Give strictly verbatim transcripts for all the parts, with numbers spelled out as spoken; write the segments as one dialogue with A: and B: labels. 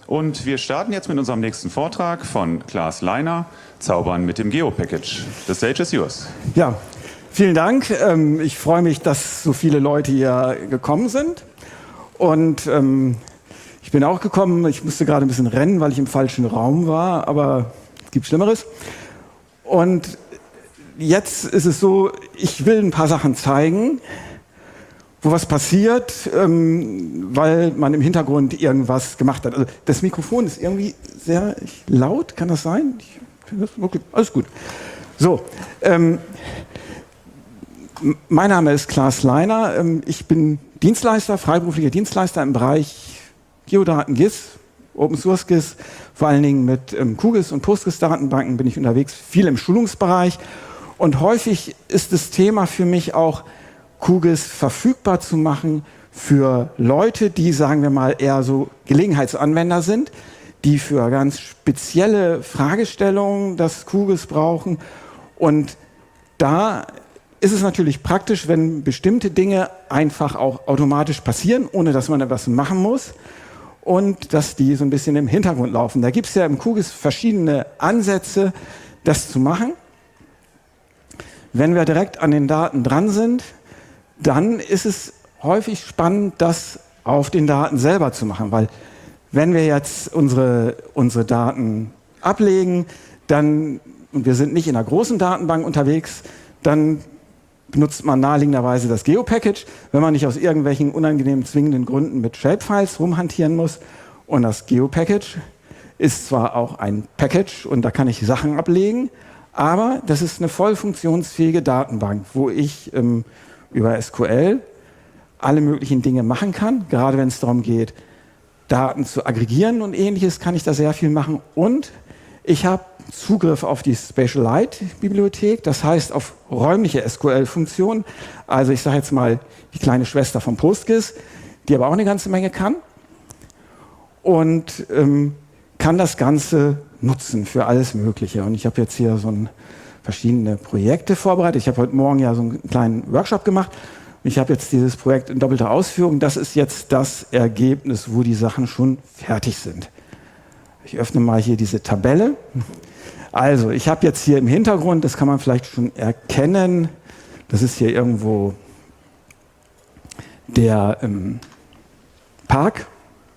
A: Und wir starten jetzt mit unserem nächsten Vortrag von Klaas Leiner, Zaubern mit dem Geo-Package. The stage is yours.
B: Ja, vielen Dank. Ich freue mich, dass so viele Leute hier gekommen sind. Und ähm, ich bin auch gekommen. Ich musste gerade ein bisschen rennen, weil ich im falschen Raum war, aber es gibt Schlimmeres. Und jetzt ist es so, ich will ein paar Sachen zeigen, wo was passiert, ähm, weil man im Hintergrund irgendwas gemacht hat. Also das Mikrofon ist irgendwie sehr laut, kann das sein? Ich finde das wirklich, alles gut. So, ähm, mein Name ist Klaas Leiner. Ähm, ich bin Dienstleister, freiberuflicher Dienstleister im Bereich Geodaten, G I S, Open Source G I S. Vor allen Dingen mit ähm, QGIS und PostGIS-Datenbanken bin ich unterwegs, viel im Schulungsbereich. Und häufig ist das Thema für mich auch, QGIS verfügbar zu machen für Leute, die, sagen wir mal, eher so Gelegenheitsanwender sind, die für ganz spezielle Fragestellungen das QGIS brauchen. Und da ist es natürlich praktisch, wenn bestimmte Dinge einfach auch automatisch passieren, ohne dass man etwas machen muss und dass die so ein bisschen im Hintergrund laufen. Da gibt es ja im QGIS verschiedene Ansätze, das zu machen. Wenn wir direkt an den Daten dran sind, dann ist es häufig spannend, das auf den Daten selber zu machen, weil wenn wir jetzt unsere, unsere Daten ablegen, dann, und wir sind nicht in einer großen Datenbank unterwegs, dann benutzt man naheliegenderweise das Geo-Package, wenn man nicht aus irgendwelchen unangenehmen, zwingenden Gründen mit Shapefiles rumhantieren muss. Und das Geo-Package ist zwar auch ein Package und da kann ich Sachen ablegen, aber das ist eine voll funktionsfähige Datenbank, wo ich ähm, über S Q L alle möglichen Dinge machen kann. Gerade wenn es darum geht, Daten zu aggregieren und Ähnliches, kann ich da sehr viel machen. Und ich habe Zugriff auf die SpatiaLite-Bibliothek, das heißt auf räumliche S Q L-Funktionen. Also ich sage jetzt mal die kleine Schwester von PostGIS, die aber auch eine ganze Menge kann. Und ähm, kann das Ganze nutzen für alles Mögliche. Und ich habe jetzt hier so ein verschiedene Projekte vorbereitet. Ich habe heute Morgen ja so einen kleinen Workshop gemacht. Ich habe jetzt dieses Projekt in doppelter Ausführung. Das ist jetzt das Ergebnis, wo die Sachen schon fertig sind. Ich öffne mal hier diese Tabelle. Also, ich habe jetzt hier im Hintergrund, das kann man vielleicht schon erkennen, das ist hier irgendwo der ähm, Park.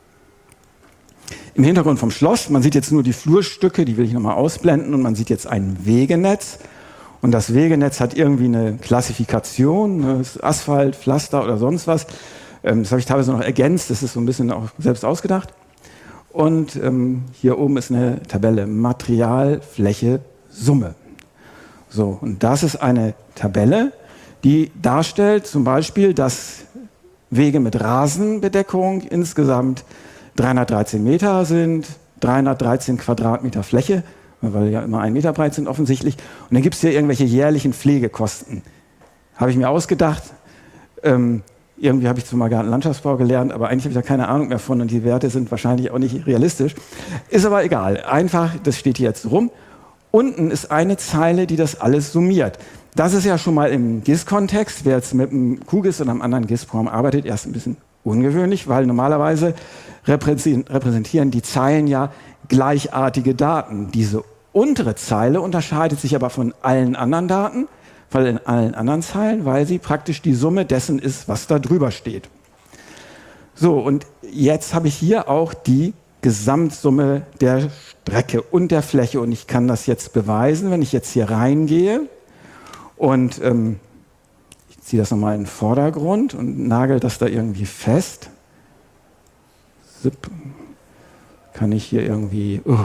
B: Im Hintergrund vom Schloss, man sieht jetzt nur die Flurstücke, die will ich nochmal ausblenden, und man sieht jetzt ein Wegenetz. Und das Wegenetz hat irgendwie eine Klassifikation, ne, Asphalt, Pflaster oder sonst was. Ähm, das habe ich teilweise noch ergänzt, das ist so ein bisschen auch selbst ausgedacht. Und ähm, hier oben ist eine Tabelle, Material, Fläche, Summe. So, und das ist eine Tabelle, die darstellt zum Beispiel, dass Wege mit Rasenbedeckung insgesamt dreihundertdreizehn Meter sind, dreihundertdreizehn Quadratmeter Fläche, weil ja immer ein Meter breit sind offensichtlich. Und dann gibt es hier irgendwelche jährlichen Pflegekosten. Habe ich mir ausgedacht. Ähm, irgendwie habe ich zwar mal Gartenlandschaftsbau gelernt, aber eigentlich habe ich da keine Ahnung mehr von und die Werte sind wahrscheinlich auch nicht realistisch. Ist aber egal. Einfach, das steht hier jetzt rum. Unten ist eine Zeile, die das alles summiert. Das ist ja schon mal im G I S-Kontext, wer jetzt mit einem QGIS oder einem anderen G I S-Programm arbeitet, erst ein bisschen ungewöhnlich, weil normalerweise repräsentieren die Zeilen ja gleichartige Daten. Diese untere Zeile unterscheidet sich aber von allen anderen Daten, von in allen anderen Zeilen, weil sie praktisch die Summe dessen ist, was da drüber steht. So, und jetzt habe ich hier auch die Gesamtsumme der Strecke und der Fläche und ich kann das jetzt beweisen, wenn ich jetzt hier reingehe und ähm, ich ziehe das nochmal in den Vordergrund und nagel das da irgendwie fest. Zip. Kann ich hier irgendwie... Oh.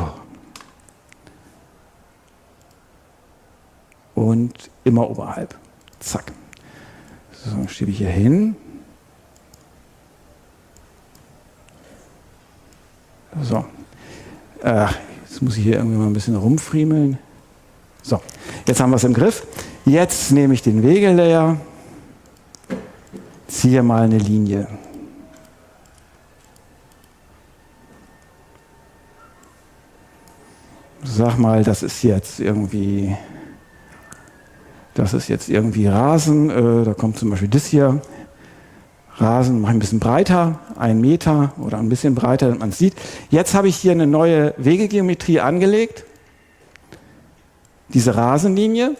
B: Und immer oberhalb. Zack. So, schiebe ich hier hin. So. Äh, jetzt muss ich hier irgendwie mal ein bisschen rumfriemeln. So, jetzt haben wir es im Griff. Jetzt nehme ich den Wegelayer, ziehe mal eine Linie. Sag mal, das ist jetzt irgendwie... Das ist jetzt irgendwie Rasen, äh, da kommt zum Beispiel das hier Rasen mache ich ein bisschen breiter, ein Meter oder ein bisschen breiter, damit man es sieht. Jetzt habe ich hier eine neue Wegegeometrie angelegt. Diese Rasenlinie.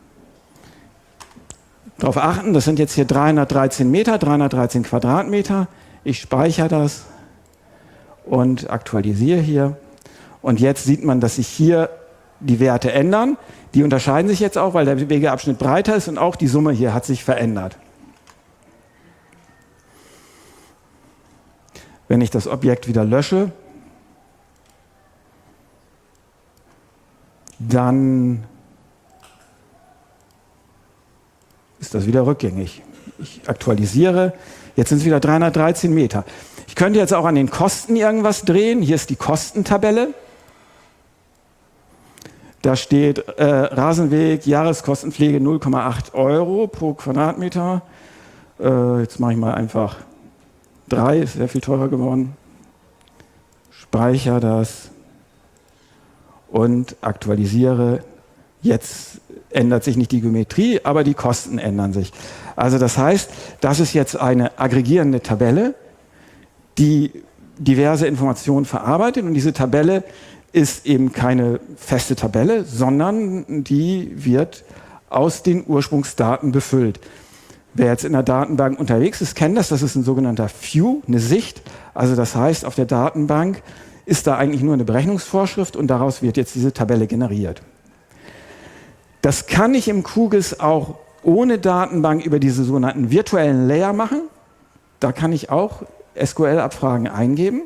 B: Darauf achten, das sind jetzt hier dreihundertdreizehn Meter, dreihundertdreizehn Quadratmeter. Ich speichere das und aktualisiere hier. Und jetzt sieht man, dass sich hier die Werte ändern. Die unterscheiden sich jetzt auch, weil der Wegeabschnitt breiter ist und auch die Summe hier hat sich verändert. Wenn ich das Objekt wieder lösche, dann ist das wieder rückgängig. Ich aktualisiere, jetzt sind es wieder dreihundertdreizehn Meter. Ich könnte jetzt auch an den Kosten irgendwas drehen. Hier ist die Kostentabelle. Da steht äh, Rasenweg, Jahreskostenpflege null Komma acht Euro pro Quadratmeter. Äh, jetzt mache ich mal einfach drei, ist sehr viel teurer geworden. Speichere das und aktualisiere. Jetzt ändert sich nicht die Geometrie, aber die Kosten ändern sich. Also das heißt, das ist jetzt eine aggregierende Tabelle, die diverse Informationen verarbeitet. Und diese Tabelle ist eben keine feste Tabelle, sondern die wird aus den Ursprungsdaten befüllt. Wer jetzt in der Datenbank unterwegs ist, kennt das. Das ist ein sogenannter View, eine Sicht. Also das heißt, auf der Datenbank ist da eigentlich nur eine Berechnungsvorschrift und daraus wird jetzt diese Tabelle generiert. Das kann ich im QGIS auch ohne Datenbank über diese sogenannten virtuellen Layer machen. Da kann ich auch S Q L-Abfragen eingeben.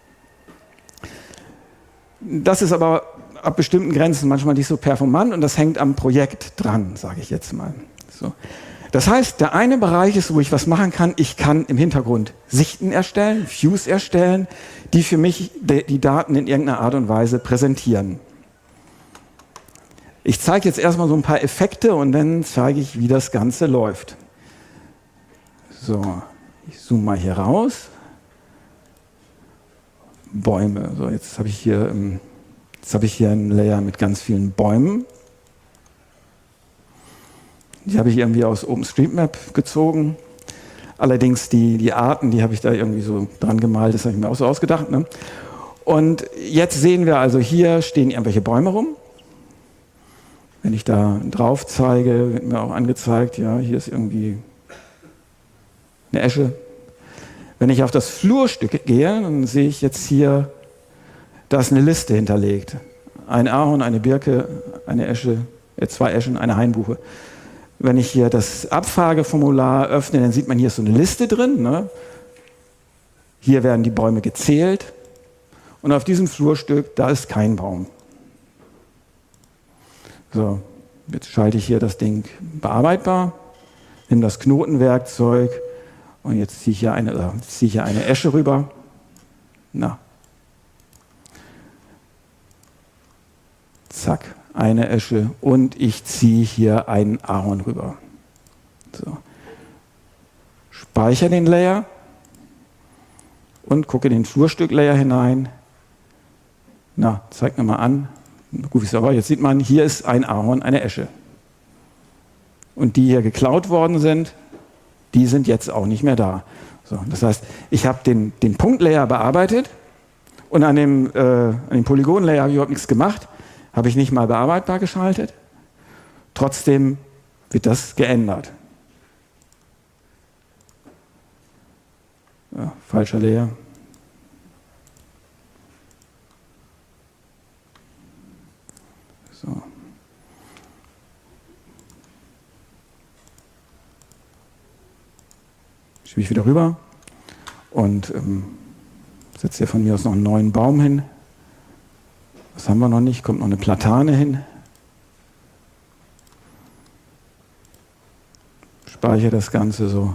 B: Das ist aber ab bestimmten Grenzen manchmal nicht so performant und das hängt am Projekt dran, sage ich jetzt mal. So. Das heißt, der eine Bereich ist, wo ich was machen kann, ich kann im Hintergrund Sichten erstellen, Views erstellen, die für mich die Daten in irgendeiner Art und Weise präsentieren. Ich zeige jetzt erstmal so ein paar Effekte und dann zeige ich, wie das Ganze läuft. So, ich zoome mal hier raus. Bäume. So, jetzt habe ich hier, jetzt habe ich hier einen Layer mit ganz vielen Bäumen. Die habe ich irgendwie aus OpenStreetMap gezogen. Allerdings die, die Arten, die habe ich da irgendwie so dran gemalt, das habe ich mir auch so ausgedacht. Ne? Und jetzt sehen wir also, hier stehen irgendwelche Bäume rum. Wenn ich da drauf zeige, wird mir auch angezeigt, ja, hier ist irgendwie eine Esche. Wenn ich auf das Flurstück gehe, dann sehe ich jetzt hier, da ist eine Liste hinterlegt. Ein Ahorn, eine Birke, eine Esche, äh, zwei Eschen, eine Hainbuche. Wenn ich hier das Abfrageformular öffne, dann sieht man, hier ist so eine Liste drin. Ne? Hier werden die Bäume gezählt. Und auf diesem Flurstück, da ist kein Baum. So, jetzt schalte ich hier das Ding bearbeitbar, nehme das Knotenwerkzeug und jetzt ziehe ich hier eine, äh, ziehe ich hier eine Esche rüber. Na. Zack, eine Esche und ich ziehe hier einen Ahorn rüber. So. Speichere den Layer und gucke in den Flurstück-Layer hinein. Na, zeig mir mal an. Gut, ist aber, jetzt sieht man, hier ist ein Ahorn, eine Esche. Und die hier geklaut worden sind, die sind jetzt auch nicht mehr da. So, das heißt, ich habe den, den Punkt-Layer bearbeitet und an dem, äh, an dem Polygon-Layer habe ich überhaupt nichts gemacht, habe ich nicht mal bearbeitbar geschaltet. Trotzdem wird das geändert. Ja, falscher Layer. So. Schiebe ich wieder rüber und ähm, setze hier von mir aus noch einen neuen Baum hin. Das haben wir noch nicht, kommt noch eine Platane hin. Speichere das Ganze so.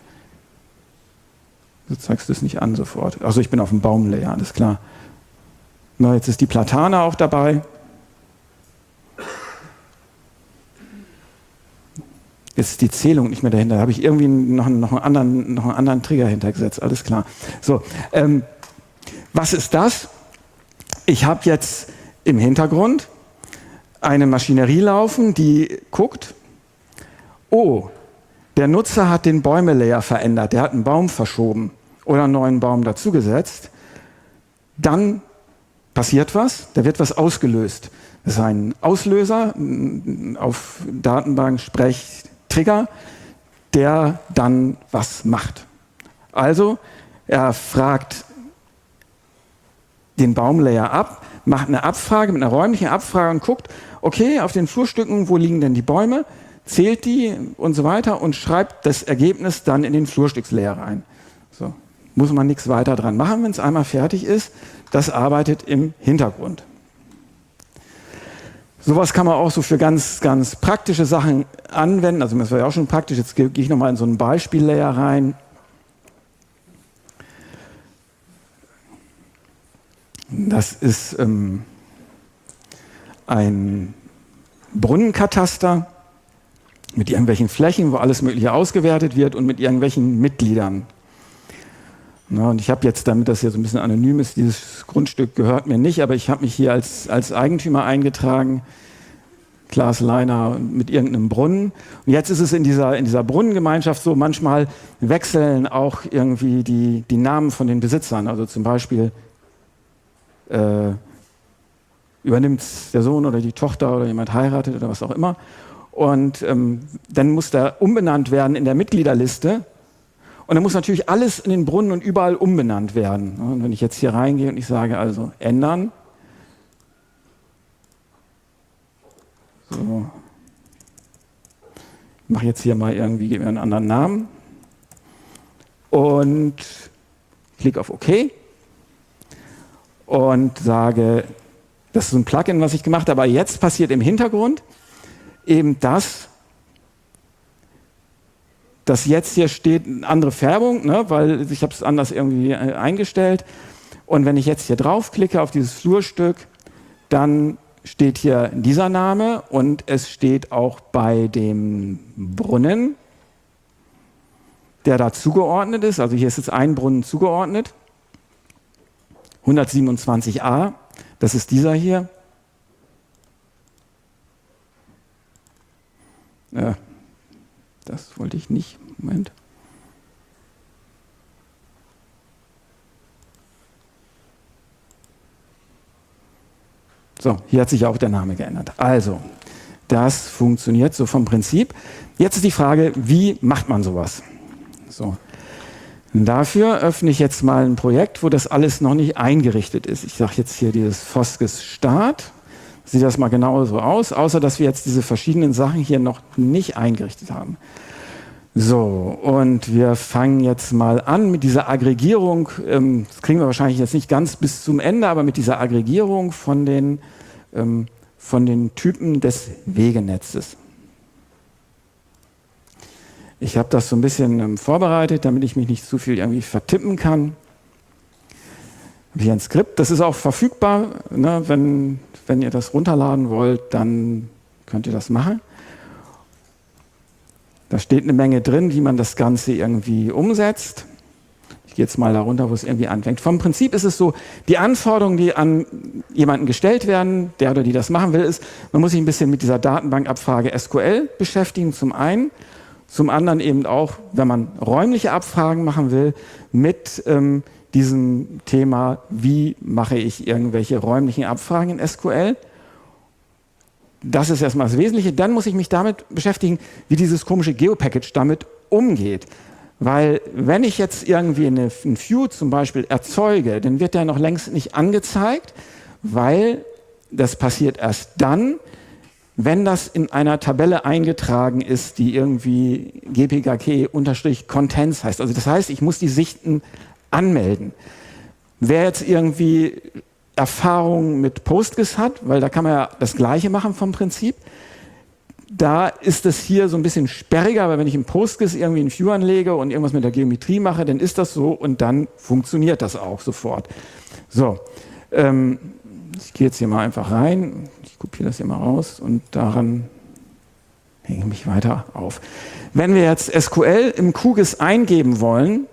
B: Du zeigst es nicht an sofort. Also ich bin auf dem Baumlayer, alles klar. Na, jetzt ist die Platane auch dabei. Jetzt ist die Zählung nicht mehr dahinter. Da habe ich irgendwie noch, noch, einen anderen, noch einen anderen Trigger hintergesetzt. Alles klar. So, ähm, was ist das? Ich habe jetzt im Hintergrund eine Maschinerie laufen, die guckt, oh, Der Nutzer hat den Bäume-Layer verändert, der hat einen Baum verschoben oder einen neuen Baum dazugesetzt. Dann passiert was, da wird was ausgelöst. Das ist ein Auslöser, auf Datenbank sprech Trigger, der dann was macht. Also er fragt den Baumlayer ab, macht eine Abfrage mit einer räumlichen Abfrage und guckt, okay, auf den Flurstücken, wo liegen denn die Bäume, zählt die und so weiter und schreibt das Ergebnis dann in den Flurstückslayer rein. So, muss man nichts weiter dran machen, wenn es einmal fertig ist. Das arbeitet im Hintergrund. Sowas kann man auch so für ganz, ganz praktische Sachen anwenden. Also das war ja auch schon praktisch. Jetzt gehe ich nochmal in so einen Beispiel-Layer rein. Das ist ähm, ein Brunnenkataster mit irgendwelchen Flächen, wo alles Mögliche ausgewertet wird und mit irgendwelchen Mitgliedern. Na, und ich habe jetzt, damit das hier so ein bisschen anonym ist, dieses Grundstück gehört mir nicht, aber ich habe mich hier als, als Eigentümer eingetragen, Klaas Leiner mit irgendeinem Brunnen. Und jetzt ist es in dieser, in dieser Brunnengemeinschaft so, manchmal wechseln auch irgendwie die, die Namen von den Besitzern. Also zum Beispiel äh, übernimmt der Sohn oder die Tochter oder jemand heiratet oder was auch immer. Und ähm, dann muss der umbenannt werden in der Mitgliederliste. Und dann muss natürlich alles in den Brunnen und überall umbenannt werden. Und wenn ich jetzt hier reingehe und ich sage also ändern, so, ich mache jetzt hier mal irgendwie, gebe mir einen anderen Namen und klicke auf OK und sage, das ist so ein Plugin, was ich gemacht habe, aber jetzt passiert im Hintergrund eben das, dass jetzt hier steht eine andere Färbung, ne, weil ich habe es anders irgendwie äh, eingestellt. Und wenn ich jetzt hier draufklicke auf dieses Flurstück, dann steht hier dieser Name und es steht auch bei dem Brunnen, der da zugeordnet ist. Also hier ist jetzt ein Brunnen zugeordnet. hundertsiebenundzwanzig a, das ist dieser hier. Äh, Das wollte ich nicht. Moment. So, hier hat sich auch der Name geändert. Also, das funktioniert so vom Prinzip. Jetzt ist die Frage, wie macht man sowas? So. Und dafür öffne ich jetzt mal ein Projekt, wo das alles noch nicht eingerichtet ist. Ich sage jetzt hier dieses Foskes Start. Sieht das mal genauso aus, außer dass wir jetzt diese verschiedenen Sachen hier noch nicht eingerichtet haben. So, und wir fangen jetzt mal an mit dieser Aggregierung. Ähm, das kriegen wir wahrscheinlich jetzt nicht ganz bis zum Ende, aber mit dieser Aggregierung von den, ähm, von den Typen des Wegenetzes. Ich habe das so ein bisschen ähm, vorbereitet, damit ich mich nicht zu viel irgendwie vertippen kann. Hier ein Skript, das ist auch verfügbar, ne, wenn, wenn ihr das runterladen wollt, dann könnt ihr das machen. Da steht eine Menge drin, wie man das Ganze irgendwie umsetzt. Ich gehe jetzt mal da runter, wo es irgendwie anfängt. Vom Prinzip ist es so, die Anforderungen, die an jemanden gestellt werden, der oder die das machen will, ist, man muss sich ein bisschen mit dieser Datenbankabfrage S Q L beschäftigen, zum einen. Zum anderen eben auch, wenn man räumliche Abfragen machen will, mit ähm, diesem Thema, wie mache ich irgendwelche räumlichen Abfragen in S Q L. Das ist erstmal das Wesentliche. Dann muss ich mich damit beschäftigen, wie dieses komische Geo-Package damit umgeht. Weil wenn ich jetzt irgendwie eine, ein View zum Beispiel erzeuge, dann wird der noch längst nicht angezeigt, weil das passiert erst dann, wenn das in einer Tabelle eingetragen ist, die irgendwie G P G K-Contents heißt. Also das heißt, ich muss die Sichten anmelden. Wer jetzt irgendwie Erfahrung mit Postgres hat, weil da kann man ja das Gleiche machen vom Prinzip, da ist es hier so ein bisschen sperriger, weil wenn ich in Postgres irgendwie einen View anlege und irgendwas mit der Geometrie mache, dann ist das so und dann funktioniert das auch sofort. So, ähm, ich gehe jetzt hier mal einfach rein, ich kopiere das hier mal raus und daran hänge ich mich weiter auf. Wenn wir jetzt S Q L im Q G I S eingeben wollen,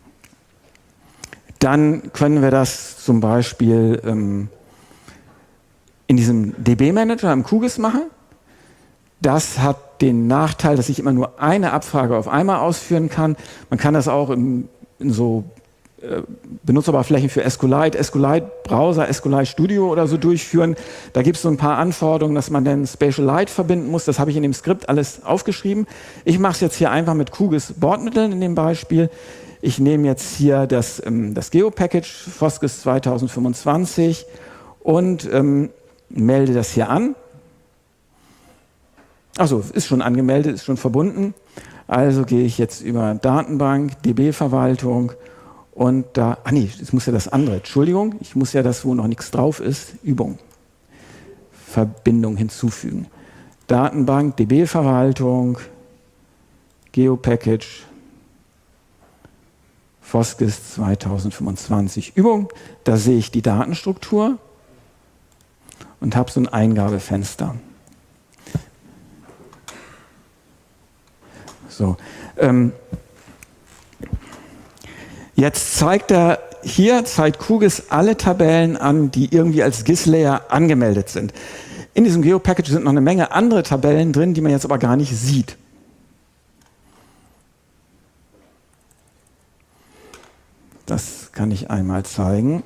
B: dann können wir das zum Beispiel ähm, in diesem D B-Manager im Q G I S machen. Das hat den Nachteil, dass ich immer nur eine Abfrage auf einmal ausführen kann. Man kann das auch in, in so äh, Benutzeroberflächen für SQLite, SQLite Browser, SQLite Studio oder so durchführen. Da gibt es so ein paar Anforderungen, dass man dann SpatialLite verbinden muss. Das habe ich in dem Skript alles aufgeschrieben. Ich mache es jetzt hier einfach mit QGIS Bordmitteln in dem Beispiel. Ich nehme jetzt hier das, ähm, das Geo-Package FOSGIS zweitausendfünfundzwanzig und ähm, melde das hier an. Also ist schon angemeldet, ist schon verbunden. Also gehe ich jetzt über Datenbank, D B-Verwaltung und da, ah nee, jetzt muss ja das andere, Entschuldigung, ich muss ja das, wo noch nichts drauf ist, Übung, Verbindung hinzufügen. Datenbank, D B-Verwaltung, Geo-Package, FOSGIS zweitausendfünfundzwanzig Übung. Da sehe ich die Datenstruktur und habe so ein Eingabefenster. So, ähm, jetzt zeigt er, hier zeigt QGIS alle Tabellen an, die irgendwie als G I S-Layer angemeldet sind. In diesem Geo-Package sind noch eine Menge andere Tabellen drin, die man jetzt aber gar nicht sieht. Das kann ich einmal zeigen.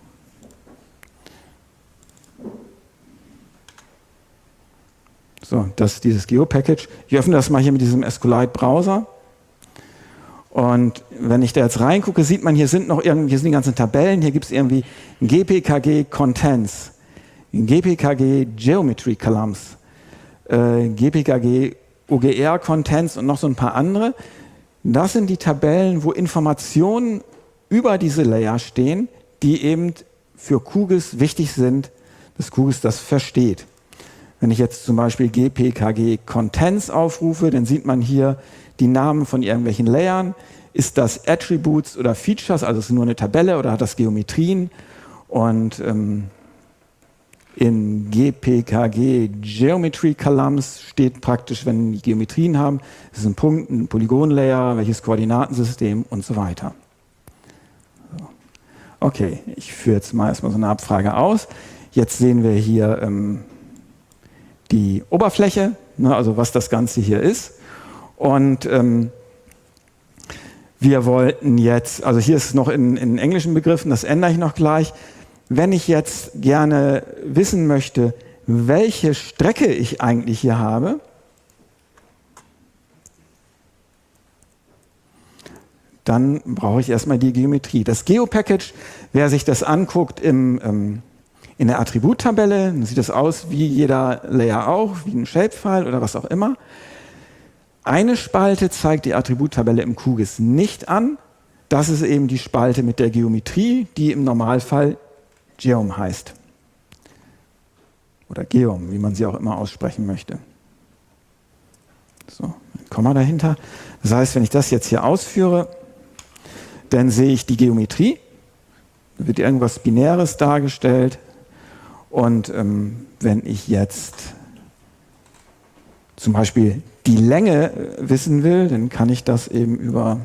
B: So, das ist dieses Geo-Package. Ich öffne das mal hier mit diesem SQLite-Browser. Und wenn ich da jetzt reingucke, sieht man, hier sind noch irgendwie, hier sind die ganzen Tabellen, hier gibt es irgendwie G P K G Contents, G P K G Geometry Columns, äh, G P K G O G R Contents und noch so ein paar andere. Das sind die Tabellen, wo Informationen über diese Layer stehen, die eben für QGIS wichtig sind, dass QGIS das versteht. Wenn ich jetzt zum Beispiel G P K G Contents aufrufe, dann sieht man hier die Namen von irgendwelchen Layern. Ist das Attributes oder Features, also ist es nur eine Tabelle oder hat das Geometrien? Und ähm, in G P K G Geometry Columns steht praktisch, wenn die Geometrien haben, ist es ein Punkt, ein Polygon-Layer, welches Koordinatensystem und so weiter. So. Okay, ich führe jetzt mal erstmal so eine Abfrage aus. Jetzt sehen wir hier ähm, die Oberfläche, ne, also was das Ganze hier ist. Und ähm, wir wollten jetzt, also hier ist es noch in, in englischen Begriffen, das ändere ich noch gleich. Wenn ich jetzt gerne wissen möchte, welche Strecke ich eigentlich hier habe, dann brauche ich erstmal die Geometrie. Das Geo-Package, wer sich das anguckt im ähm, in der Attributtabelle, dann sieht das aus wie jeder Layer auch, wie ein Shapefile oder was auch immer. Eine Spalte zeigt die Attributtabelle im QGIS nicht an. Das ist eben die Spalte mit der Geometrie, die im Normalfall Geom heißt. Oder Geom, wie man sie auch immer aussprechen möchte. So, ein Komma dahinter. Das heißt, wenn ich das jetzt hier ausführe, dann sehe ich die Geometrie. Da wird irgendwas Binäres dargestellt. Und ähm, wenn ich jetzt zum Beispiel die Länge äh, wissen will, dann kann ich das eben über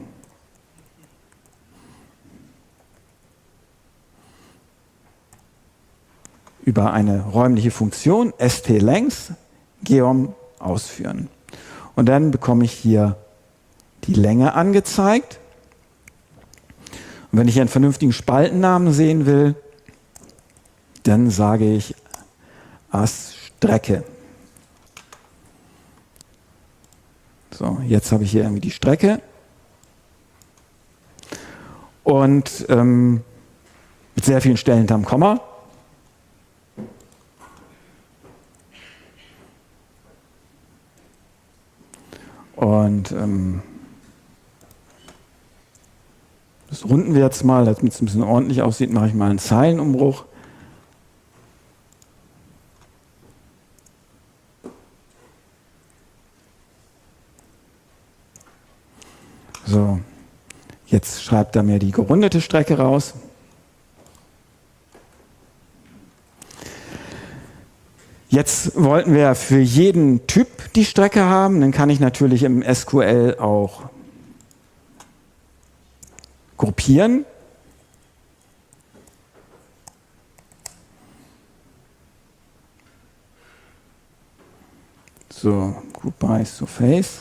B: über eine räumliche Funktion, strlength, geom, ausführen. Und dann bekomme ich hier die Länge angezeigt. Und wenn ich einen vernünftigen Spaltennamen sehen will, dann sage ich As-Strecke. So, jetzt habe ich hier irgendwie die Strecke. Und ähm, mit sehr vielen Stellen hinterm Komma. Und ähm, das runden wir jetzt mal, damit es ein bisschen ordentlich aussieht, mache ich mal einen Zeilenumbruch. So, jetzt schreibt er mir die gerundete Strecke raus. Jetzt wollten wir für jeden Typ die Strecke haben, dann kann ich natürlich im S Q L auch gruppieren. So, Group by Surface.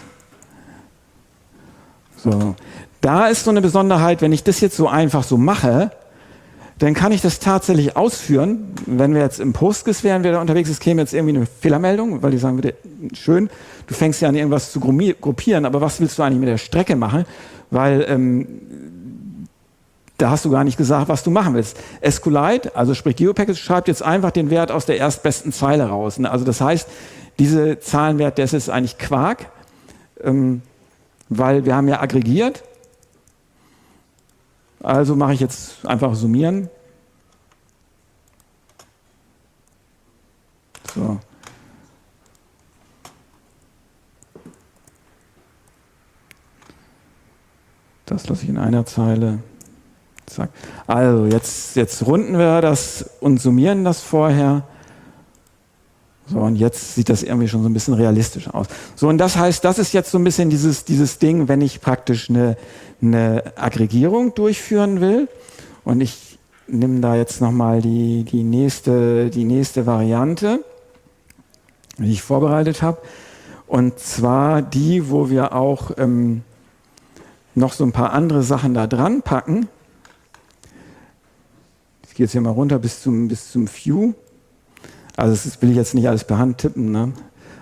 B: So, da ist so eine Besonderheit, wenn ich das jetzt so einfach so mache, dann kann ich das tatsächlich ausführen. Wenn wir jetzt im Postgres wären, wir da unterwegs, es käme jetzt irgendwie eine Fehlermeldung, weil die sagen würde, schön, du fängst ja an, irgendwas zu gruppieren, aber was willst du eigentlich mit der Strecke machen? Weil ähm, da hast du gar nicht gesagt, was du machen willst. SQLite, also sprich GeoPackage, schreibt jetzt einfach den Wert aus der erstbesten Zeile raus. Ne? Also das heißt, diese Zahlenwert, das ist eigentlich Quark, ähm, weil wir haben ja aggregiert. Also mache ich jetzt einfach summieren. So. Das lasse ich in einer Zeile. Zack. Also jetzt, jetzt runden wir das und summieren das vorher. So, und jetzt sieht das irgendwie schon so ein bisschen realistisch aus. So, und das heißt, das ist jetzt so ein bisschen dieses, dieses Ding, wenn ich praktisch eine, eine Aggregierung durchführen will. Und ich nehme da jetzt nochmal die, die, nächste, die nächste Variante, die ich vorbereitet habe. Und zwar die, wo wir auch ähm, noch so ein paar andere Sachen da dran packen. Ich gehe jetzt hier mal runter bis zum, bis zum View. Also das will ich jetzt nicht alles per Hand tippen, ne?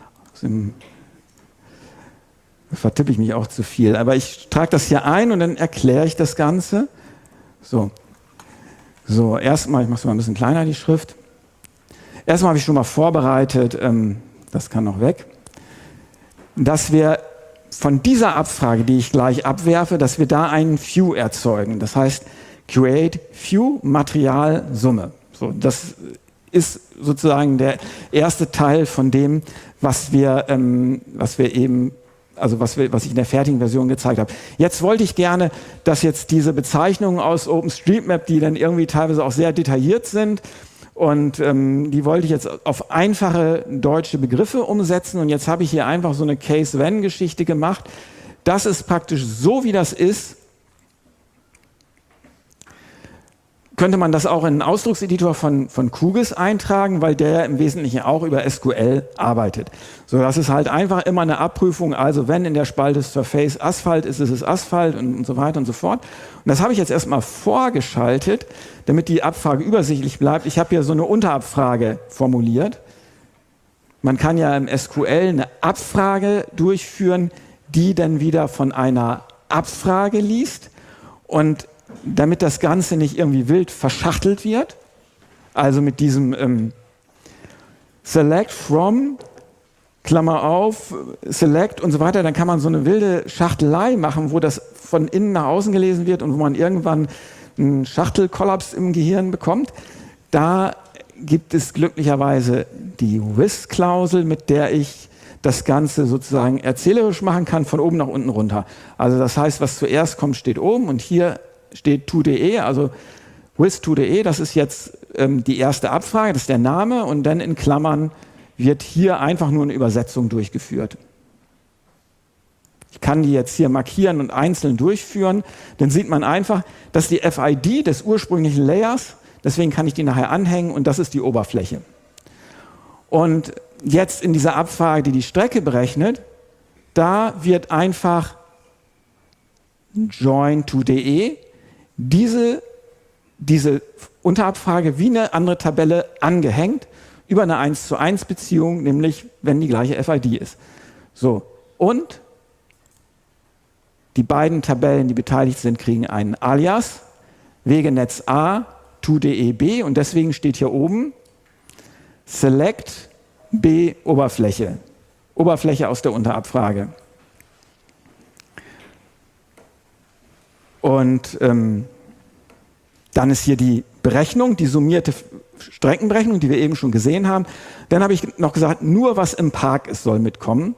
B: Da vertippe ich mich auch zu viel. Aber ich trage das hier ein und dann erkläre ich das Ganze. So, so erstmal, ich mache es mal ein bisschen kleiner, die Schrift. Erstmal habe ich schon mal vorbereitet, ähm, das kann noch weg, dass wir von dieser Abfrage, die ich gleich abwerfe, dass wir da einen View erzeugen. Das heißt, create View Material Summe. So, das ist sozusagen der erste Teil von dem, was wir, ähm, was wir eben, also was, wir, was ich in der fertigen Version gezeigt habe. Jetzt wollte ich gerne, dass jetzt diese Bezeichnungen aus OpenStreetMap, die dann irgendwie teilweise auch sehr detailliert sind, und ähm, die wollte ich jetzt auf einfache deutsche Begriffe umsetzen. Und jetzt habe ich hier einfach so eine Case-When-Geschichte gemacht. Das ist praktisch so, wie das ist. Könnte man das auch in einen Ausdruckseditor von, von QGIS eintragen, weil der im Wesentlichen auch über S Q L arbeitet. So, das ist halt einfach immer eine Abprüfung. Also wenn in der Spalte Surface Asphalt ist, ist es Asphalt und, und so weiter und so fort. Und das habe ich jetzt erstmal vorgeschaltet, damit die Abfrage übersichtlich bleibt. Ich habe hier so eine Unterabfrage formuliert. Man kann ja im S Q L eine Abfrage durchführen, die dann wieder von einer Abfrage liest. Und damit das Ganze nicht irgendwie wild verschachtelt wird, also mit diesem ähm, Select from, Klammer auf, Select und so weiter, dann kann man so eine wilde Schachtelei machen, wo das von innen nach außen gelesen wird und wo man irgendwann einen Schachtelkollaps im Gehirn bekommt. Da gibt es glücklicherweise die With-Klausel, mit der ich das Ganze sozusagen erzählerisch machen kann, von oben nach unten runter. Also das heißt, was zuerst kommt, steht oben und hier steht to.de, also with to.de, das ist jetzt ähm, die erste Abfrage, das ist der Name und dann in Klammern wird hier einfach nur eine Übersetzung durchgeführt. Ich kann die jetzt hier markieren und einzeln durchführen, dann sieht man einfach, dass die F I D des ursprünglichen Layers, deswegen kann ich die nachher anhängen und das ist die Oberfläche. Und jetzt in dieser Abfrage, die die Strecke berechnet, da wird einfach join to.de diese, diese Unterabfrage wie eine andere Tabelle angehängt über eine eins zu eins Beziehung, nämlich wenn die gleiche F I D ist. So, und die beiden Tabellen, die beteiligt sind, kriegen einen Alias, Wegenetz A, to.de B und deswegen steht hier oben Select B Oberfläche, Oberfläche aus der Unterabfrage. Und ähm, dann ist hier die Berechnung, die summierte Streckenberechnung, die wir eben schon gesehen haben. Dann habe ich noch gesagt, nur was im Park ist, soll mitkommen.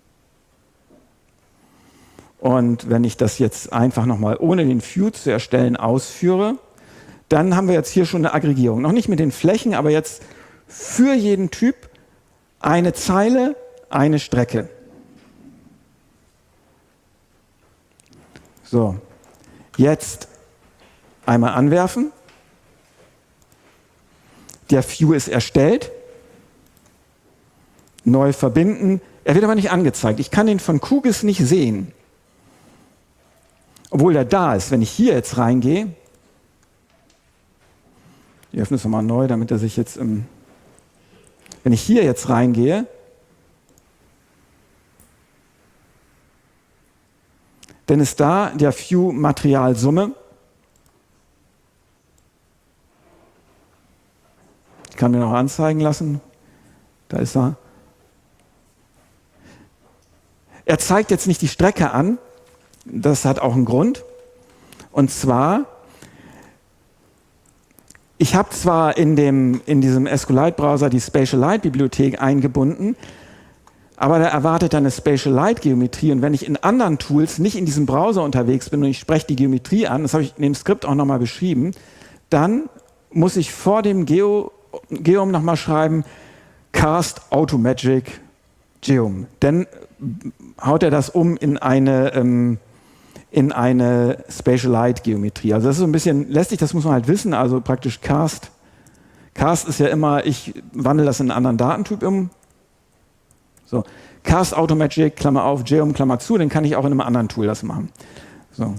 B: Und wenn ich das jetzt einfach nochmal ohne den View zu erstellen ausführe, dann haben wir jetzt hier schon eine Aggregierung. Noch nicht mit den Flächen, aber jetzt für jeden Typ eine Zeile, eine Strecke. So. Jetzt einmal anwerfen. Der View ist erstellt. Neu verbinden. Er wird aber nicht angezeigt. Ich kann den von QGIS nicht sehen. Obwohl der da ist. Wenn ich hier jetzt reingehe, ich öffne es nochmal neu, damit er sich jetzt im... Wenn ich hier jetzt reingehe, dann ist da der View Materialsumme. Ich kann mir noch anzeigen lassen. Da ist er. Er zeigt jetzt nicht die Strecke an. Das hat auch einen Grund. Und zwar, ich habe zwar in, dem, in diesem SQLite-Browser die Spatial-Light-Bibliothek eingebunden, aber da erwartet er eine Spatial-Light-Geometrie. Und wenn ich in anderen Tools nicht in diesem Browser unterwegs bin und ich spreche die Geometrie an, das habe ich in dem Skript auch nochmal beschrieben, dann muss ich vor dem Geo, Geom nochmal schreiben, Cast Automagic Geom. Dann haut er das um in eine, ähm, in eine Spatial-Light-Geometrie. Also das ist so ein bisschen lästig, das muss man halt wissen. Also praktisch Cast. Cast ist ja immer, ich wandle das in einen anderen Datentyp um. So. Cast Automagic, Klammer auf, Geom, Klammer zu, dann kann ich auch in einem anderen Tool das machen. So.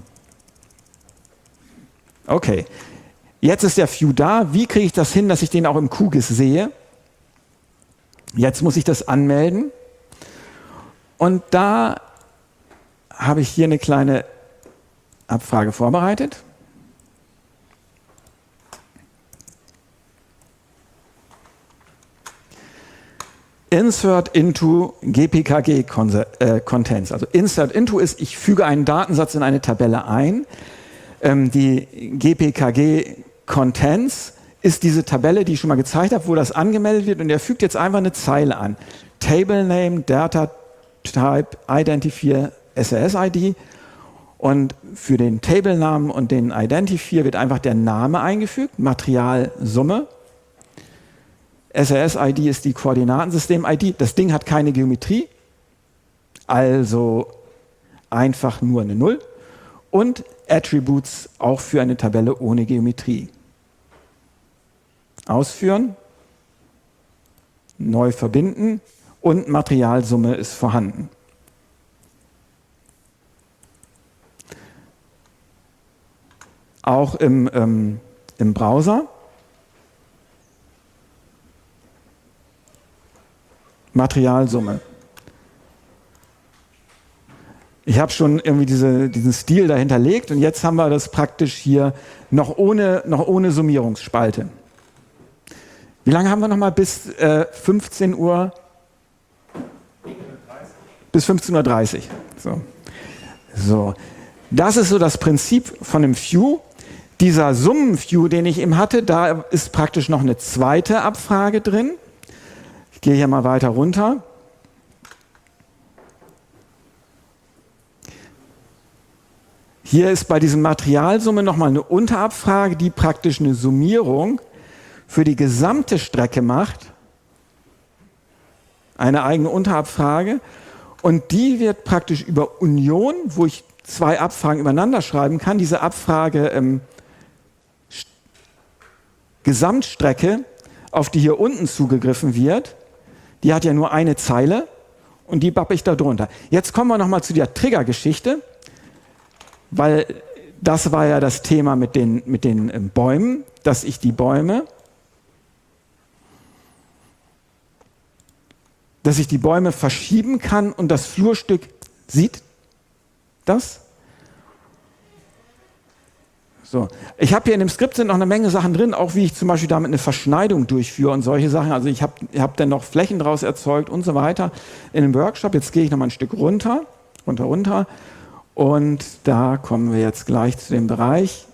B: Okay. Jetzt ist der View da. Wie kriege ich das hin, dass ich den auch im QGIS sehe? Jetzt muss ich das anmelden. Und da habe ich hier eine kleine Abfrage vorbereitet. Insert into G P K G Contents. Also Insert into ist, ich füge einen Datensatz in eine Tabelle ein. Ähm, die G P K G Contents ist diese Tabelle, die ich schon mal gezeigt habe, wo das angemeldet wird, und er fügt jetzt einfach eine Zeile an. Table Name, Data Type, Identifier, S R S I D, und für den Table-Namen und den Identifier wird einfach der Name eingefügt, Materialsumme. S R S I D ist die Koordinatensystem-I D. Das Ding hat keine Geometrie, also einfach nur eine Null. Und Attributes auch für eine Tabelle ohne Geometrie. Ausführen, neu verbinden und Materialsumme ist vorhanden. Auch im, ähm, im Browser. Materialsumme. Ich habe schon irgendwie diese, diesen Stil dahinterlegt und jetzt haben wir das praktisch hier noch ohne, noch ohne Summierungsspalte. Wie lange haben wir noch mal bis äh, fünfzehn Uhr? Bis fünfzehn Uhr dreißig. So. So. Das ist so das Prinzip von einem View. Dieser Summen-View, den ich eben hatte, da ist praktisch noch eine zweite Abfrage drin. Ich gehe hier mal weiter runter. Hier ist bei diesem Materialsumme nochmal eine Unterabfrage, die praktisch eine Summierung für die gesamte Strecke macht. Eine eigene Unterabfrage. Und die wird praktisch über Union, wo ich zwei Abfragen übereinander schreiben kann, diese Abfrage ähm, Gesamtstrecke, auf die hier unten zugegriffen wird, die hat ja nur eine Zeile und die bappe ich da drunter. Jetzt kommen wir nochmal zu der Trigger-Geschichte, weil das war ja das Thema mit den, mit den ähm, Bäumen, dass ich die Bäume, dass ich die Bäume verschieben kann und das Flurstück sieht das. So. Ich habe hier in dem Skript sind noch eine Menge Sachen drin, auch wie ich zum Beispiel damit eine Verschneidung durchführe und solche Sachen. Also ich habe hab dann noch Flächen draus erzeugt und so weiter in dem Workshop. Jetzt gehe ich noch mal ein Stück runter, runter, runter. Und da kommen wir jetzt gleich zu dem Bereich.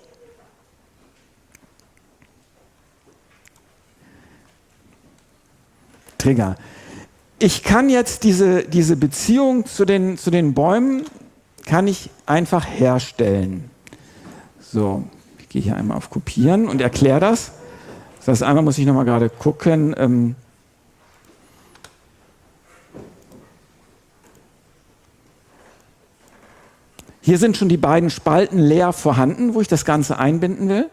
B: Trigger. Ich kann jetzt diese, diese Beziehung zu den, zu den Bäumen kann ich einfach herstellen. So, ich gehe hier einmal auf Kopieren und erkläre das. Das heißt, einmal muss ich noch mal gerade gucken. Ähm, Hier sind schon die beiden Spalten leer vorhanden, wo ich das Ganze einbinden will.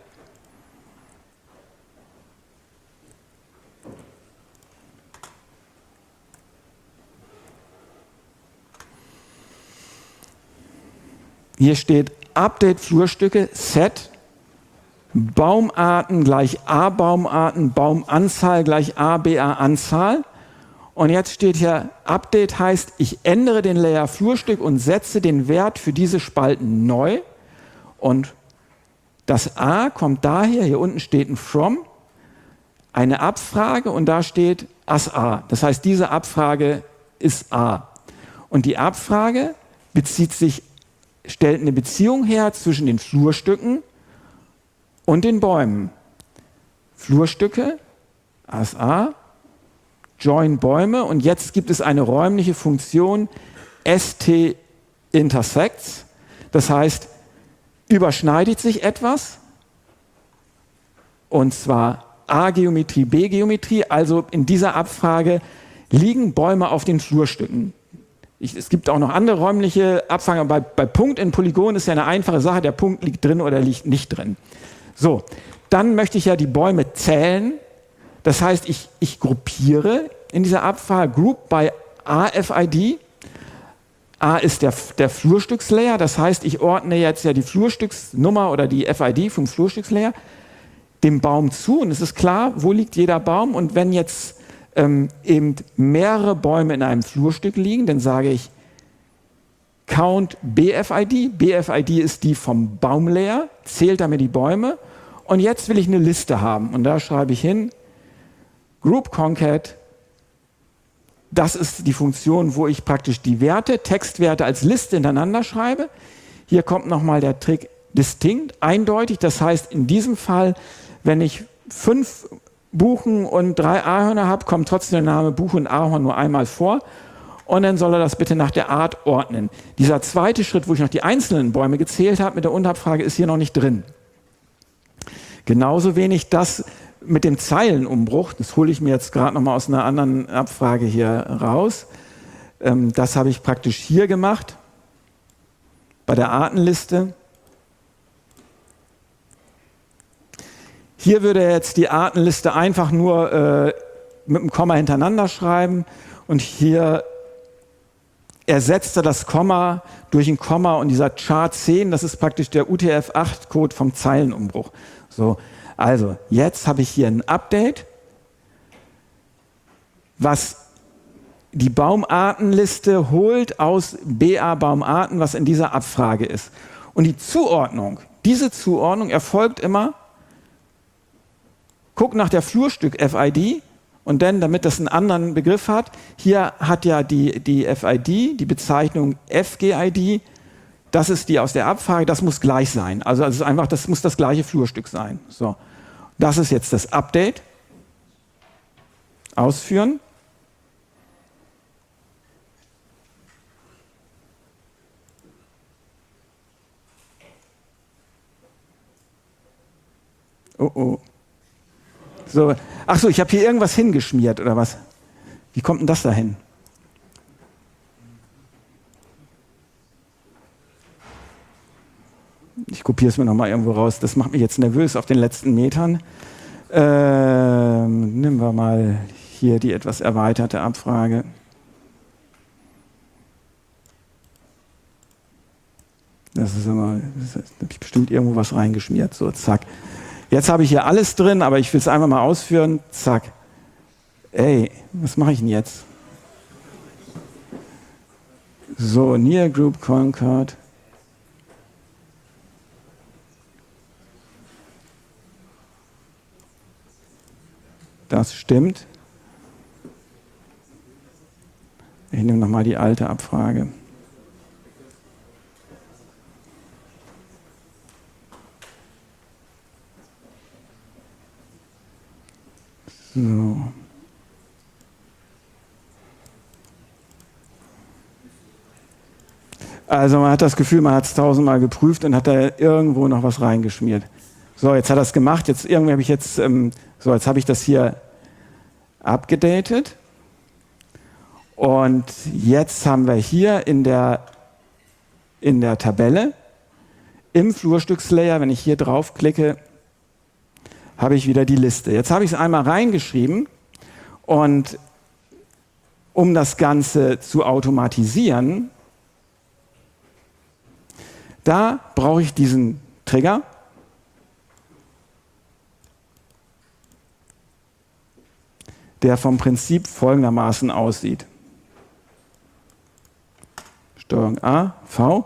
B: hier steht Update Flurstücke, Set, Baumarten gleich A Baumarten, Baumanzahl gleich A B A Anzahl. Und jetzt steht hier, Update heißt, ich ändere den Layer Flurstück und setze den Wert für diese Spalten neu. Und das A kommt daher, hier unten steht ein From, eine Abfrage und da steht as A. Das heißt, diese Abfrage ist A. Und die Abfrage bezieht sich, stellt eine Beziehung her zwischen den Flurstücken und den Bäumen. Flurstücke, as A, Join Bäume und jetzt gibt es eine räumliche Funktion st-intersects. Das heißt, überschneidet sich etwas und zwar A-Geometrie, B-Geometrie, also in dieser Abfrage liegen Bäume auf den Flurstücken. Ich, es gibt auch noch andere räumliche Abfragen, aber bei, bei Punkt in Polygon ist ja eine einfache Sache, der Punkt liegt drin oder liegt nicht drin. So, dann möchte ich ja die Bäume zählen. Das heißt, ich, ich gruppiere in dieser Abfrage Group by A F I D. A ist der, der Flurstückslayer, das heißt, ich ordne jetzt ja die Flurstücksnummer oder die F I D vom Flurstückslayer dem Baum zu und es ist klar, wo liegt jeder Baum und wenn jetzt ähm, eben mehrere Bäume in einem Flurstück liegen, dann sage ich Count B F I D. B F I D ist die vom Baumlayer, zählt damit die Bäume und jetzt will ich eine Liste haben und da schreibe ich hin Group Concat. Das ist die Funktion, wo ich praktisch die Werte, Textwerte als Liste hintereinander schreibe. Hier kommt nochmal der Trick distinct, eindeutig. Das heißt, in diesem Fall, wenn ich fünf Buchen und drei Ahorne habe, kommt trotzdem der Name Buche und Ahorn nur einmal vor. Und dann soll er das bitte nach der Art ordnen. Dieser zweite Schritt, wo ich noch die einzelnen Bäume gezählt habe mit der Unterabfrage, ist hier noch nicht drin. Genauso wenig das mit dem Zeilenumbruch, das hole ich mir jetzt gerade noch mal aus einer anderen Abfrage hier raus. Ähm, das habe ich praktisch hier gemacht, bei der Artenliste. Hier würde er jetzt die Artenliste einfach nur äh, mit einem Komma hintereinander schreiben und hier ersetzt er das Komma durch ein Komma und dieser Char zehn, das ist praktisch der U T F acht Code vom Zeilenumbruch. So. Also, jetzt habe ich hier ein Update, was die Baumartenliste holt aus B A Baumarten, was in dieser Abfrage ist. Und die Zuordnung, diese Zuordnung erfolgt immer, guck nach der Flurstück F I D und dann, damit das einen anderen Begriff hat, hier hat ja die, die F I D, die Bezeichnung F G I D, das ist die aus der Abfrage, das muss gleich sein. Also, also einfach, das muss das gleiche Flurstück sein. So. Das ist jetzt das Update. Ausführen. Oh oh. So. Ach so, ich habe hier irgendwas hingeschmiert oder was? Wie kommt denn das dahin? Ich kopiere es mir noch mal irgendwo raus. Das macht mich jetzt nervös auf den letzten Metern. Ähm, nehmen wir mal hier die etwas erweiterte Abfrage. Das ist immer, da habe ich bestimmt irgendwo was reingeschmiert. So, zack. Jetzt habe ich hier alles drin, aber ich will es einfach mal ausführen. Zack. Ey, was mache ich denn jetzt? So, Near Group Concord. Das stimmt. Ich nehme nochmal die alte Abfrage. So. Also man hat das Gefühl, man hat es tausendmal geprüft und hat da irgendwo noch was reingeschmiert. So, jetzt hat er es gemacht. Jetzt irgendwie habe ich jetzt, ähm, so jetzt habe ich das hier abgedatet. Und jetzt haben wir hier in der, in der Tabelle im Flurstückslayer, wenn ich hier draufklicke, habe ich wieder die Liste. Jetzt habe ich es einmal reingeschrieben und um das Ganze zu automatisieren, da brauche ich diesen Trigger. Der vom Prinzip folgendermaßen aussieht. Steuerung A, V.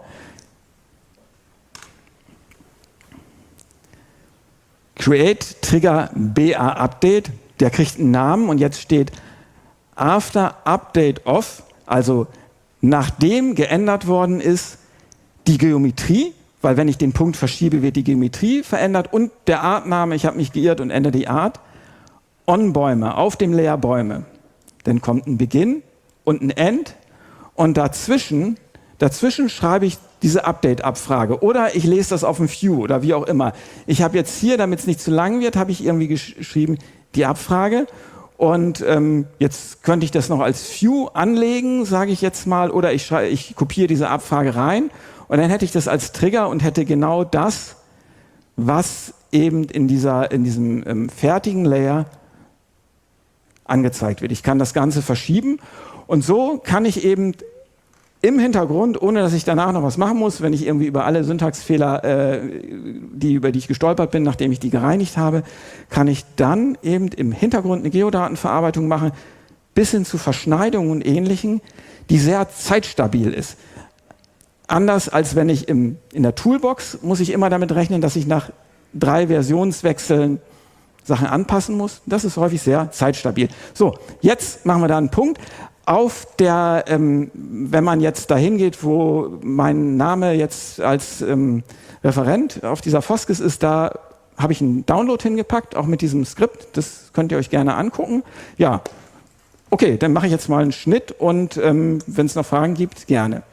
B: Create Trigger B A Update, der kriegt einen Namen und jetzt steht After Update of, also nachdem geändert worden ist, die Geometrie, weil wenn ich den Punkt verschiebe, wird die Geometrie verändert und der Artname, ich habe mich geirrt und ändere die Art, on Bäume, auf dem Layer Bäume. Dann kommt ein Beginn und ein End und dazwischen, dazwischen schreibe ich diese Update-Abfrage oder ich lese das auf dem View oder wie auch immer. Ich habe jetzt hier, damit es nicht zu lang wird, habe ich irgendwie gesch geschrieben, die Abfrage und ähm, jetzt könnte ich das noch als View anlegen, sage ich jetzt mal, oder ich, ich kopiere diese Abfrage rein und dann hätte ich das als Trigger und hätte genau das, was eben in, dieser, in diesem ähm, fertigen Layer angezeigt wird. Ich kann das Ganze verschieben und so kann ich eben im Hintergrund, ohne dass ich danach noch was machen muss, wenn ich irgendwie über alle Syntaxfehler, äh, die, über die ich gestolpert bin, nachdem ich die gereinigt habe, kann ich dann eben im Hintergrund eine Geodatenverarbeitung machen, bis hin zu Verschneidungen und Ähnlichem, die sehr zeitstabil ist. Anders als wenn ich im, in der Toolbox, muss ich immer damit rechnen, dass ich nach drei Versionswechseln Sachen anpassen muss. Das ist häufig sehr zeitstabil. So, jetzt machen wir da einen Punkt. Auf der, ähm, wenn man jetzt dahin geht, wo mein Name jetzt als ähm, Referent auf dieser Foskis ist, da habe ich einen Download hingepackt, auch mit diesem Skript. Das könnt ihr euch gerne angucken. Ja, okay, dann mache ich jetzt mal einen Schnitt und ähm, wenn es noch Fragen gibt, gerne.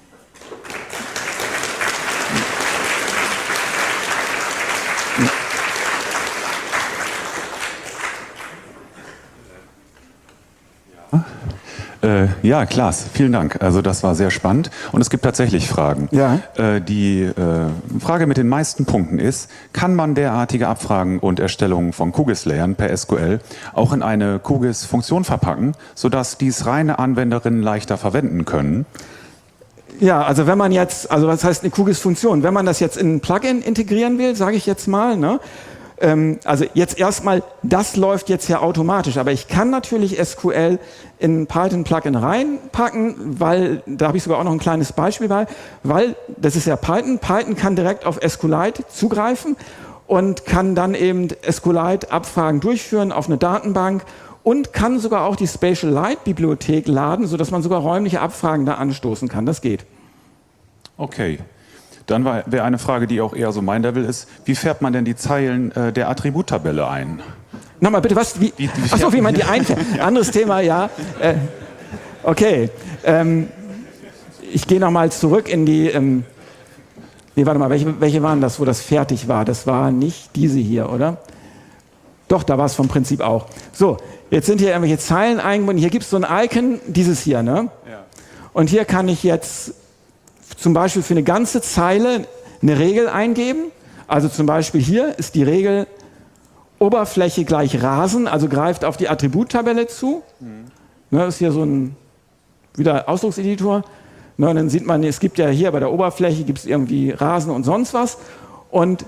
A: Äh, ja, Klaas, vielen Dank. Also das war sehr spannend und es gibt tatsächlich Fragen.
B: Ja.
A: Äh, die äh, Frage mit den meisten Punkten ist, kann man derartige Abfragen und Erstellungen von QGIS-Layern per S Q L auch in eine QGIS-Funktion verpacken, sodass dies reine Anwenderinnen leichter verwenden können?
B: Ja, also wenn man jetzt, also was heißt eine QGIS-Funktion? Wenn man das jetzt in ein Plugin integrieren will, sage ich jetzt mal, ne? Also jetzt erstmal, das läuft jetzt ja automatisch, aber ich kann natürlich S Q L in ein Python-Plugin reinpacken, weil, da habe ich sogar auch noch ein kleines Beispiel bei, weil das ist ja Python, Python kann direkt auf SQLite zugreifen und kann dann eben SQLite-Abfragen durchführen auf eine Datenbank und kann sogar auch die Spatialite-Bibliothek laden, sodass man sogar räumliche Abfragen da anstoßen kann. Das geht.
A: Okay. Dann wäre eine Frage, die auch eher so mein Level ist. Wie färbt man denn die Zeilen äh, der Attributtabelle ein?
B: Nochmal bitte, was? Wie, wie, wie Achso, wie man die einfärbt. Anderes Thema, ja. Äh, okay. Ähm, ich gehe nochmal zurück in die... Ähm, nee, warte mal, welche, welche waren das, wo das fertig war? Das war nicht diese hier, oder? Doch, da war es vom Prinzip auch. So, jetzt sind hier irgendwelche Zeilen eingebunden. Hier gibt es so ein Icon, dieses hier, ne? Ja. Und hier kann ich jetzt... zum Beispiel für eine ganze Zeile eine Regel eingeben. Also zum Beispiel hier ist die Regel Oberfläche gleich Rasen, also greift auf die Attributtabelle zu. Mhm. Ne, ist hier so ein wieder Ausdruckseditor. Ne, und dann sieht man, es gibt ja hier bei der Oberfläche gibt es irgendwie Rasen und sonst was. Und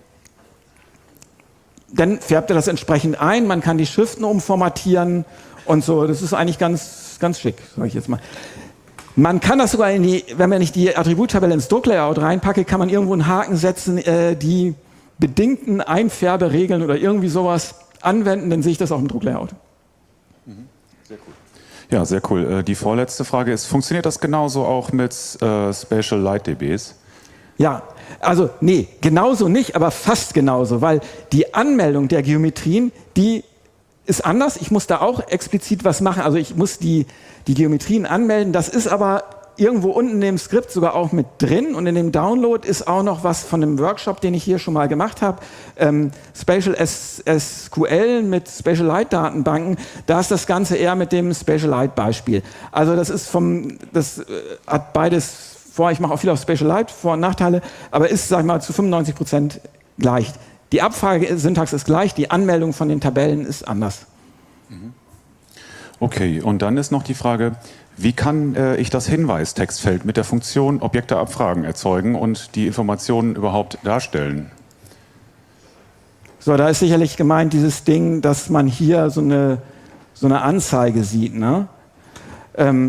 B: dann färbt er das entsprechend ein. Man kann die Schriften umformatieren und so. Das ist eigentlich ganz, ganz schick, sage ich jetzt mal. Man kann das sogar in die, wenn man nicht die Attributtabelle ins Drucklayout reinpacke, kann man irgendwo einen Haken setzen, äh, die bedingten Einfärberegeln oder irgendwie sowas anwenden, dann sehe ich das auch im Drucklayout.
A: Sehr cool. Ja, sehr cool. Die vorletzte Frage ist, funktioniert das genauso auch mit äh, Spatialite D Bs?
B: Ja, also nee, genauso nicht, aber fast genauso, weil die Anmeldung der Geometrien, die ist anders. Ich muss da auch explizit was machen. Also ich muss die, die Geometrien anmelden. Das ist aber irgendwo unten in dem Skript sogar auch mit drin. Und in dem Download ist auch noch was von einem Workshop, den ich hier schon mal gemacht habe. Ähm, Spatial S Q L mit Spatialite-Datenbanken. Da ist das Ganze eher mit dem Spatialite-Beispiel. Also das ist vom, das äh, hat beides vor. Ich mache auch viel auf Spatialite, Vor- und Nachteile. Aber ist, sag ich mal, zu fünfundneunzig Prozent gleich. Die Abfrage-Syntax ist gleich, die Anmeldung von den Tabellen ist anders.
A: Okay, und dann ist noch die Frage, Wie kann äh, ich das Hinweistextfeld mit der Funktion Objekte abfragen erzeugen und die Informationen überhaupt darstellen?
B: So, da ist sicherlich gemeint dieses Ding, dass man hier so eine, so eine Anzeige sieht. Ne? Ähm,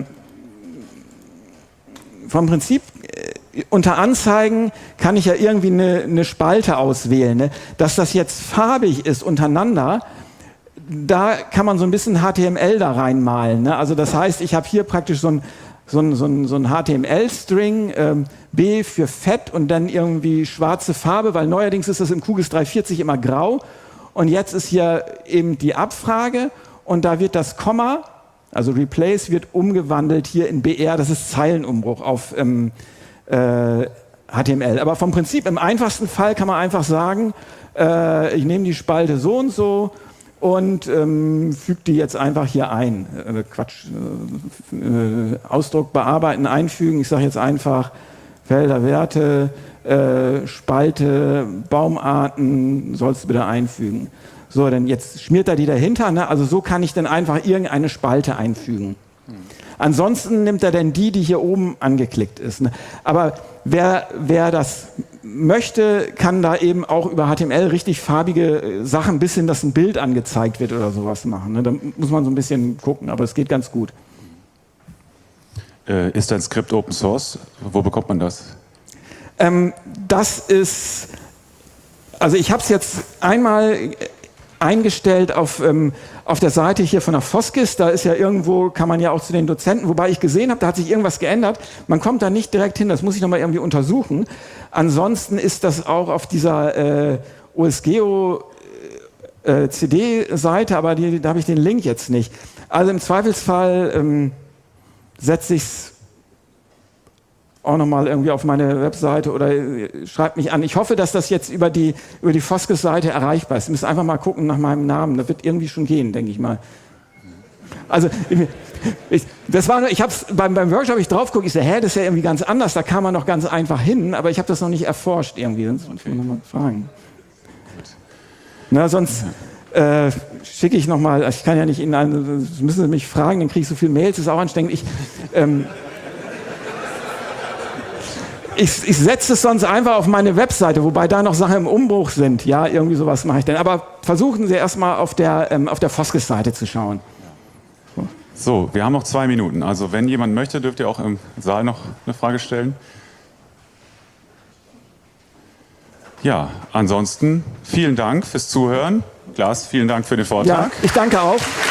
B: vom Prinzip, äh, unter Anzeigen kann ich ja irgendwie eine, eine Spalte auswählen. Ne? Dass das jetzt farbig ist untereinander, da kann man so ein bisschen H T M L da reinmalen. Ne? Also das heißt, ich habe hier praktisch so ein, so ein, so ein, so ein H T M L-String, ähm, B für fett und dann irgendwie schwarze Farbe, weil neuerdings ist das im QGIS dreihundertvierzig immer grau. Und jetzt ist hier eben die Abfrage und da wird das Komma, also Replace, wird umgewandelt hier in B R, das ist Zeilenumbruch auf ähm, äh, H T M L. Aber vom Prinzip, im einfachsten Fall kann man einfach sagen, äh, ich nehme die Spalte so und so und ähm, füge die jetzt einfach hier ein. Äh, Quatsch, äh, äh, Ausdruck bearbeiten, einfügen. Ich sage jetzt einfach Felder, Werte, äh, Spalte, Baumarten, sollst du bitte einfügen. So, denn jetzt schmiert er die dahinter. Ne? Also so kann ich dann einfach irgendeine Spalte einfügen. Hm. Ansonsten nimmt er dann die, die hier oben angeklickt ist. Ne? Aber wer, wer das möchte, kann da eben auch über H T M L richtig farbige Sachen, bis hin, dass ein Bild angezeigt wird oder sowas machen. Ne? Da muss man so ein bisschen gucken, aber es geht ganz gut.
A: Äh, ist dein Skript Open Source? Wo bekommt man das?
B: Ähm, das ist, also ich habe es jetzt einmal eingestellt auf, ähm, auf der Seite hier von der Foskis. Da ist ja irgendwo, kann man ja auch zu den Dozenten, wobei ich gesehen habe, da hat sich irgendwas geändert. Man kommt da nicht direkt hin, das muss ich nochmal irgendwie untersuchen. Ansonsten ist das auch auf dieser äh, O S Geo äh, C D-Seite, aber die, da habe ich den Link jetzt nicht. Also im Zweifelsfall ähm, setze ich es auch nochmal irgendwie auf meine Webseite oder äh, schreibt mich an. Ich hoffe, dass das jetzt über die, über die Foskis-Seite erreichbar ist. Ihr müsst einfach mal gucken nach meinem Namen. Das wird irgendwie schon gehen, denke ich mal. Also, ich, das war, ich hab's, beim, beim Workshop habe ich drauf geguckt, ich so, hä, das ist ja irgendwie ganz anders, da kam man noch ganz einfach hin, aber ich habe das noch nicht erforscht irgendwie. Sonst muss man nochmal fragen. Na, sonst äh, schicke ich nochmal, ich kann ja nicht Ihnen, einen, müssen Sie mich fragen, dann kriege ich so viele Mails, das ist auch anstrengend. Ich, ähm, Ich, ich setze es sonst einfach auf meine Webseite, wobei da noch Sachen im Umbruch sind. Ja, irgendwie sowas mache ich dann. Aber versuchen Sie erstmal auf der, ähm, auf der Foskis-Seite zu schauen. So.
A: So, wir haben noch zwei Minuten. Also wenn jemand möchte, dürft ihr auch im Saal noch eine Frage stellen. Ja, ansonsten vielen Dank fürs Zuhören. Klaas, vielen Dank für den Vortrag.
B: Ja, ich danke auch.